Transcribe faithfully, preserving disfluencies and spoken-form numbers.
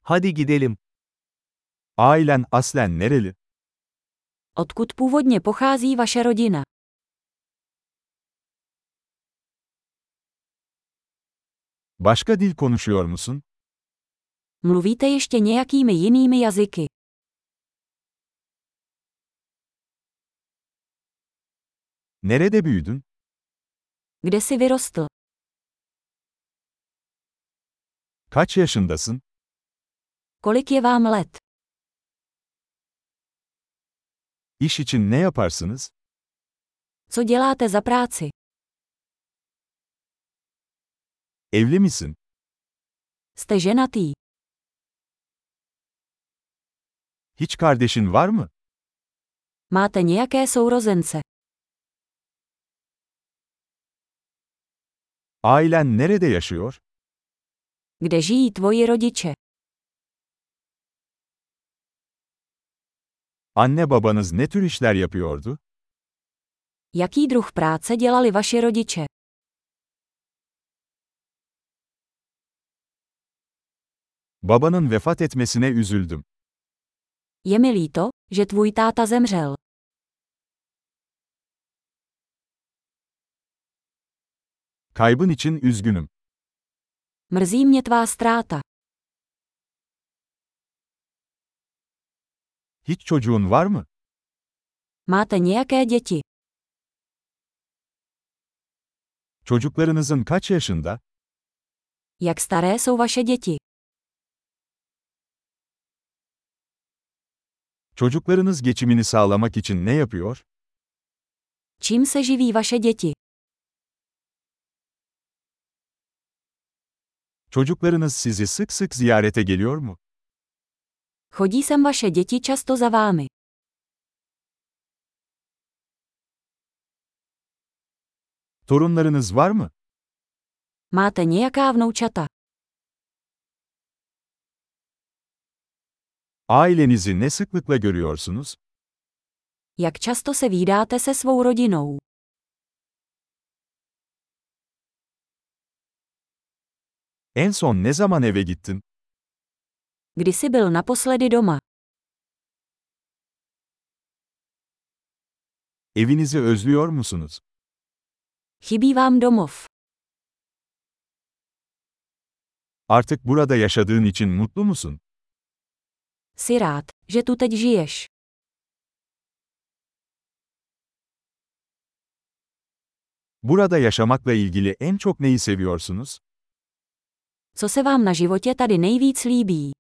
Hadi gidelim. Ailen aslen nereli? Odkud původně pochází vaše rodina? Başka dil konuşuyor musun? Mluvíte ještě nějakými jinými jazyky? Nerede büyüdün? Kde jsi vyrostl? Kaç yaşındasın? Kolik je vám let? İş için ne yaparsınız? Co děláte za práci? Evli misin? Jste ženatý? Hiç kardeşin var mı? Máte nějaké sourozence? Ailen nerede yaşıyor? Kde žijí tvoji rodiče? Anne babanız ne tür işler yapıyordu? Jaký druh práce dělali vaši rodiče? Babanın vefat etmesine üzüldüm. Je mi líto, že tvůj táta zemřel. Kaybın için üzgünüm. Mrzí mě tvá ztráta. Hiç çocuğun var mı? Máte nějaké děti? Çocuklarınızın kaç yaşında? Jak staré jsou vaše děti? Çocuklarınız geçimini sağlamak için ne yapıyor? Čím se živí vaše děti? Çocuklarınız sizi sık sık ziyarete geliyor mu? Chodí sem vaše děti často za vámi? Torunlarınız var mı? Máte nějaká vnoučata? Ailenizi ne sıklıkla görüyorsunuz? Jak často se vídáte se svou rodinou? En son ne zaman eve gittin? Kdy jsi byl naposledy doma? Evinizi özlüyor musunuz? Chybí vám domov? Artık burada yaşadığın için mutlu musun? Jsi rád, že tu teď žiješ? Burada yaşamakla ilgili en çok neyi seviyorsunuz? Co se vám na životě tady nejvíc líbí?